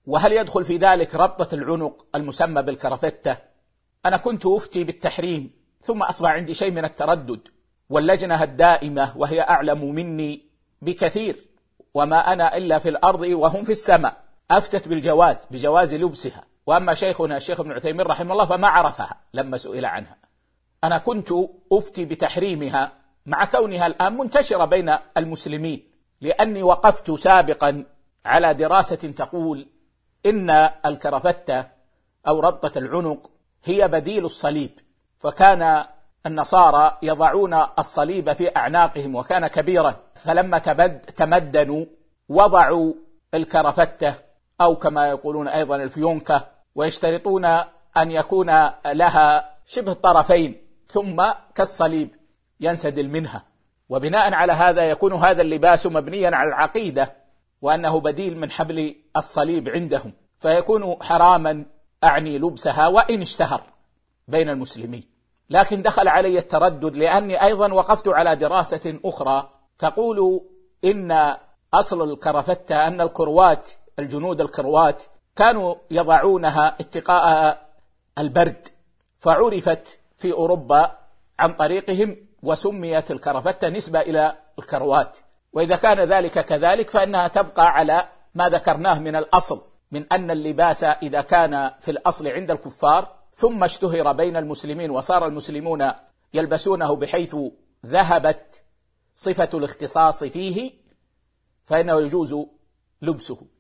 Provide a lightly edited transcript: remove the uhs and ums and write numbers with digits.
وهل يدخل في ذلك ربطة العنق المسمى بالكرافتة؟ أنا كنت أفتي بالتحريم، ثم أصبح عندي شيء من التردد، واللجنة الدائمة وهي أعلم مني بكثير، وما أنا إلا في الأرض وهم في السماء، أفتت بجواز لبسها. وأما شيخنا الشيخ ابن عثيمين رحمه الله فما عرفها لما سئل عنها. أنا كنت أفتي بتحريمها مع كونها الآن منتشرة بين المسلمين، لأني وقفت سابقا على دراسة تقول إن الكرافتة أو ربطة العنق هي بديل الصليب، فكان النصارى يضعون الصليب في أعناقهم وكان كبيرا، فلما تمدنوا وضعوا الكرافتة أو كما يقولون أيضا الفيونكة، ويشترطون أن يكون لها شبه الطرفين ثم كالصليب ينسدل منها، وبناء على هذا يكون هذا اللباس مبنيا على العقيدة وأنه بديل من حبل الصليب عندهم، فيكون حراما أعني لبسها وإن اشتهر بين المسلمين. لكن دخل علي التردد لأني أيضا وقفت على دراسة أخرى تقول إن أصل الكرافتة أن الكروات، الجنود الكروات كانوا يضعونها اتقاء البرد، فعرفت في أوروبا عن طريقهم وسميت الكرافتة نسبة إلى الكروات. وإذا كان ذلك كذلك فإنها تبقى على ما ذكرناه من الأصل، من أن اللباس إذا كان في الأصل عند الكفار ثم اشتهر بين المسلمين وصار المسلمون يلبسونه بحيث ذهبت صفة الاختصاص فيه فإنه يجوز لبسه.